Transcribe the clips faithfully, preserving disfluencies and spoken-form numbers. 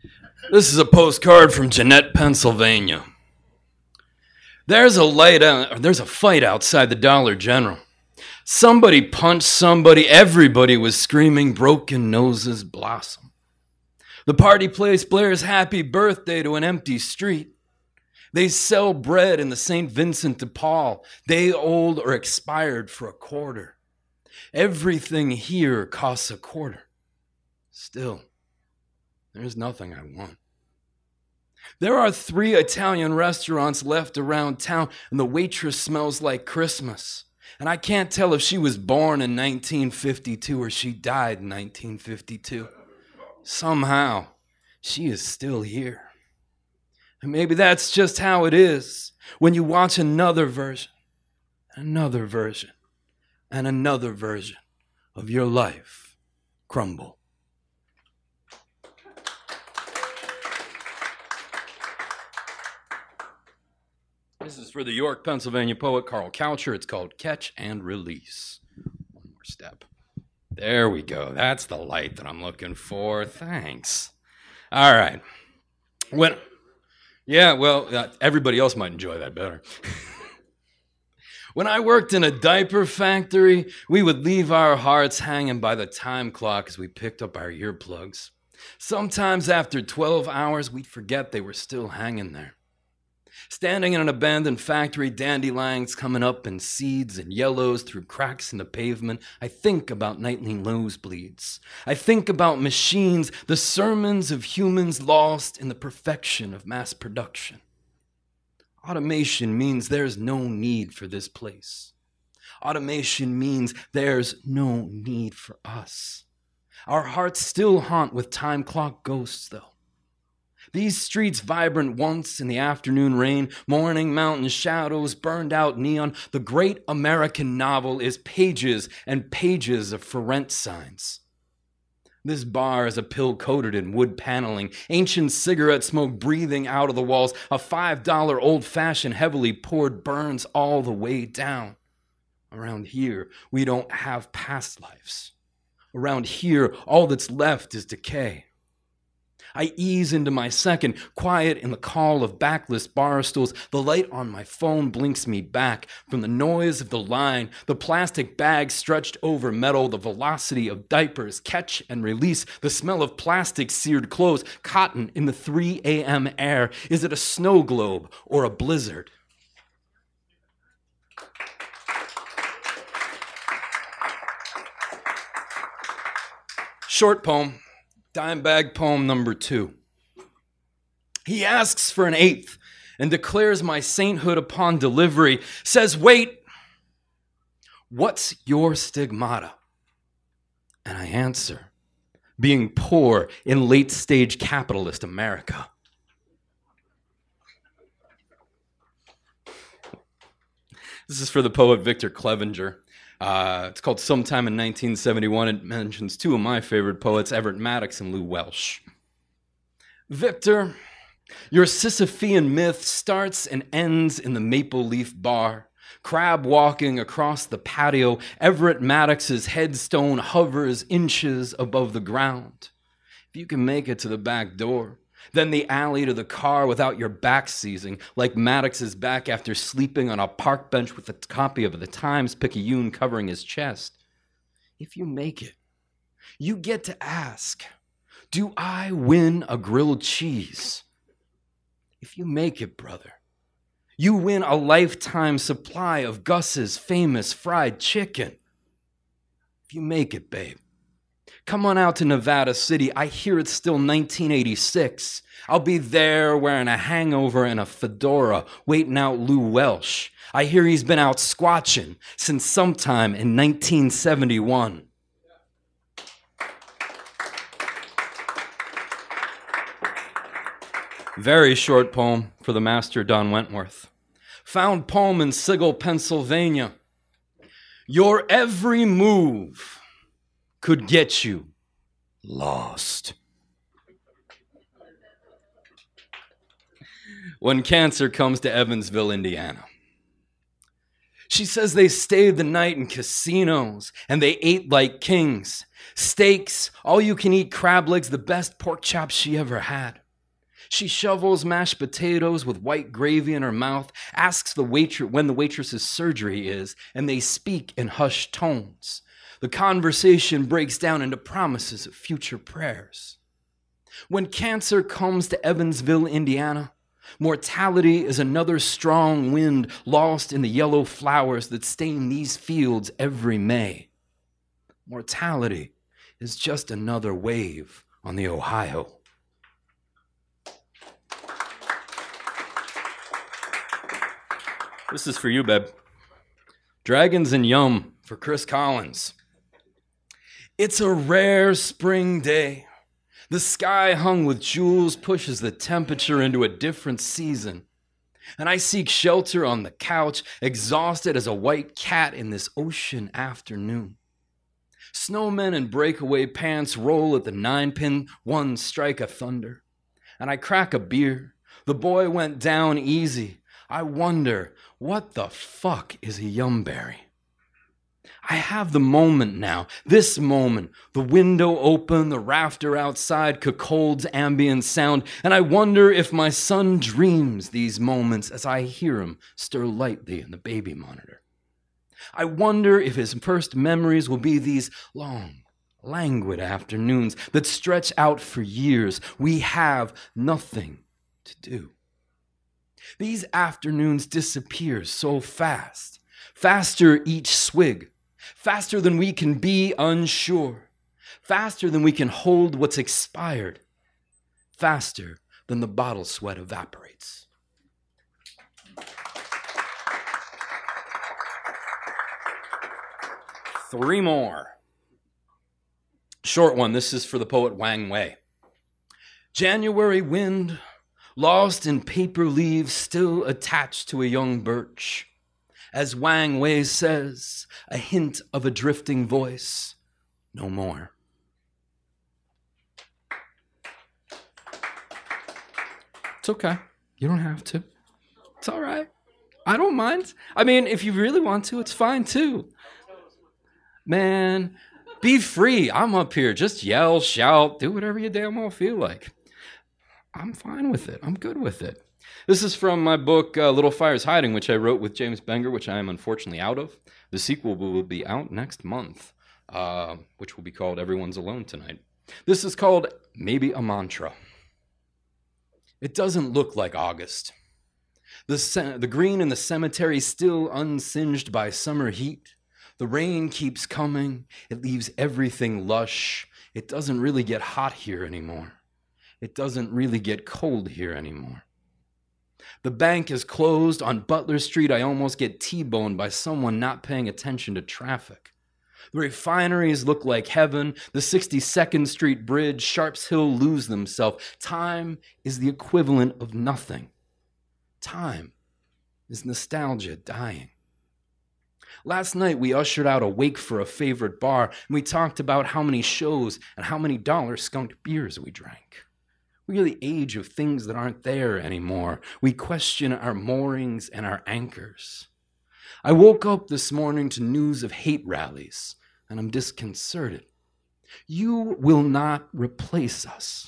This is a postcard from Jeanette, Pennsylvania. There's a light out, there's a fight outside the Dollar General. Somebody punched somebody. Everybody was screaming, broken noses blossom. The party place blares happy birthday to an empty street. They sell bread in the Saint Vincent de Paul, day old or expired for a quarter. Everything here costs a quarter. Still, there's nothing I want. There are three Italian restaurants left around town, and the waitress smells like Christmas. And I can't tell if she was born in nineteen fifty-two or she died in nineteen fifty-two. Somehow, she is still here. And maybe that's just how it is when you watch another version, another version, and another version of your life crumble. This is for the York, Pennsylvania poet Carl Coucher. It's called Catch and Release. One more step. There we go. That's the light that I'm looking for. Thanks. All right. When, yeah, well, uh, everybody else might enjoy that better. When I worked in a diaper factory, we would leave our hearts hanging by the time clock as we picked up our earplugs. Sometimes after twelve hours, we'd forget they were still hanging there. Standing in an abandoned factory, dandelions coming up in seeds and yellows through cracks in the pavement, I think about nightly nosebleeds. I think about machines, the sermons of humans lost in the perfection of mass production. Automation means there's no need for this place. Automation means there's no need for us. Our hearts still haunt with time clock ghosts, though. These streets vibrant once in the afternoon rain, morning mountain shadows, burned out neon. The great American novel is pages and pages of for rent signs. This bar is a pill coated in wood paneling, ancient cigarette smoke breathing out of the walls. A five dollar old-fashioned heavily poured burns all the way down. Around here, we don't have past lives. Around here, all that's left is decay. I ease into my second, quiet in the call of backless bar stools. The light on my phone blinks me back from the noise of the line, the plastic bags stretched over metal, the velocity of diapers, catch and release, the smell of plastic seared clothes, cotton in the three a.m. air. Is it a snow globe or a blizzard? Short poem. Dime bag poem number two. He asks for an eighth and declares my sainthood upon delivery, says, wait, what's your stigmata? And I answer, being poor in late-stage capitalist America. This is for the poet Victor Clevenger. Uh, it's called Sometime in nineteen seventy-one. It mentions two of my favorite poets, Everett Maddox and Lou Welsh. Victor, your Sisyphean myth starts and ends in the Maple Leaf Bar. Crab walking across the patio, Everett Maddox's headstone hovers inches above the ground. If you can make it to the back door, then the alley to the car without your back seizing, like Maddox's back after sleeping on a park bench with a copy of the Times-Picayune covering his chest. If you make it, you get to ask, do I win a grilled cheese? If you make it, brother, you win a lifetime supply of Gus's famous fried chicken. If you make it, babe, come on out to Nevada City. I hear it's still nineteen eighty-six. I'll be there wearing a hangover and a fedora, waiting out Lou Welsh. I hear he's been out squatching since sometime in nineteen seventy-one. Very short poem for the master Don Wentworth. Found poem in Sigel, Pennsylvania. Your every move could get you lost. When cancer comes to Evansville, Indiana. She says they stayed the night in casinos and they ate like kings. Steaks, all you can eat crab legs, the best pork chops she ever had. She shovels mashed potatoes with white gravy in her mouth, asks the waitress when the waitress's surgery is, and they speak in hushed tones. The conversation breaks down into promises of future prayers. When cancer comes to Evansville, Indiana, mortality is another strong wind lost in the yellow flowers that stain these fields every May. Mortality is just another wave on the Ohio. This is for you, babe. Dragons and Yum for Chris Collins. It's a rare spring day. The sky hung with jewels pushes the temperature into a different season. And I seek shelter on the couch, exhausted as a white cat in this ocean afternoon. Snowmen in breakaway pants roll at the nine-pin one strike of thunder. And I crack a beer. The boy went down easy. I wonder, what the fuck is a Yumberry? I have the moment now, this moment, the window open, the rafter outside, Cuckold's ambient sound, and I wonder if my son dreams these moments as I hear him stir lightly in the baby monitor. I wonder if his first memories will be these long, languid afternoons that stretch out for years. We have nothing to do. These afternoons disappear so fast, faster each swig, faster than we can be unsure, faster than we can hold what's expired, faster than the bottle sweat evaporates. Three more. Short one. This is for the poet Wang Wei. January wind, lost in paper leaves, still attached to a young birch. As Wang Wei says, a hint of a drifting voice, no more. It's okay. You don't have to. It's all right. I don't mind. I mean, if you really want to, it's fine too. Man, be free. I'm up here. Just yell, shout, do whatever you damn well feel like. I'm fine with it. I'm good with it. This is from my book, uh, Little Fires Hiding, which I wrote with James Benger, which I am unfortunately out of. The sequel will be out next month, uh, which will be called Everyone's Alone Tonight. This is called Maybe a Mantra. It doesn't look like August. The, ce- the green in the cemetery still unsinged by summer heat. The rain keeps coming. It leaves everything lush. It doesn't really get hot here anymore. It doesn't really get cold here anymore. The bank is closed. On Butler Street, I almost get T-boned by someone not paying attention to traffic. The refineries look like heaven. The sixty-second Street Bridge, Sharps Hill lose themselves. Time is the equivalent of nothing. Time is nostalgia dying. Last night, we ushered out a wake for a favorite bar, and we talked about how many shows and how many dollar skunked beers we drank. We are the age of things that aren't there anymore. We question our moorings and our anchors. I woke up this morning to news of hate rallies, and I'm disconcerted. You will not replace us.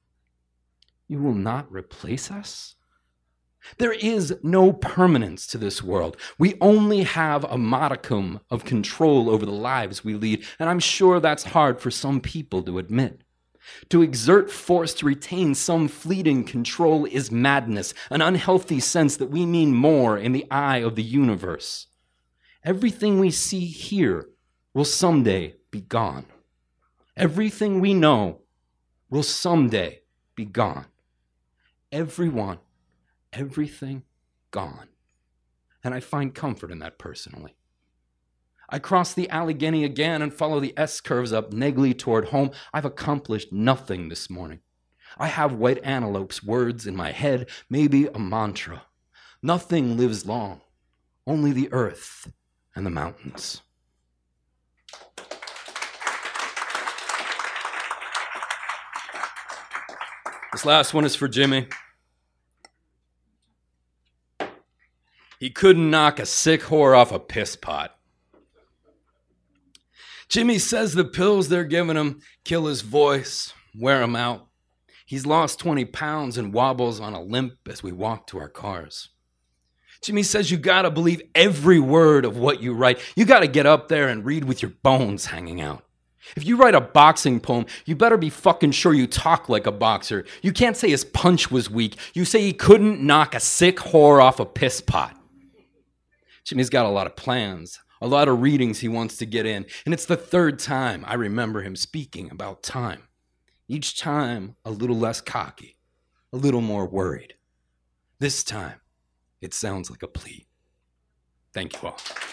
You will not replace us? There is no permanence to this world. We only have a modicum of control over the lives we lead, and I'm sure that's hard for some people to admit. To exert force to retain some fleeting control is madness, an unhealthy sense that we mean more in the eye of the universe. Everything we see here will someday be gone. Everything we know will someday be gone. Everyone, everything gone. And I find comfort in that personally. I cross the Allegheny again and follow the S-curves up Negley toward home. I've accomplished nothing this morning. I have White Antelope's words in my head, maybe a mantra. Nothing lives long, only the earth and the mountains. This last one is for Jimmy. he couldn't knock a sick whore off a piss pot. Jimmy says the pills they're giving him kill his voice, wear him out. He's lost twenty pounds and wobbles on a limp as we walk to our cars. Jimmy says you gotta believe every word of what you write. You gotta get up there and read with your bones hanging out. If you write a boxing poem, you better be fucking sure you talk like a boxer. You can't say his punch was weak. You say he couldn't knock a sick whore off a piss pot. Jimmy's got a lot of plans, a lot of readings he wants to get in, and it's the third time I remember him speaking about time. Each time, a little less cocky, a little more worried. This time, it sounds like a plea. Thank you all.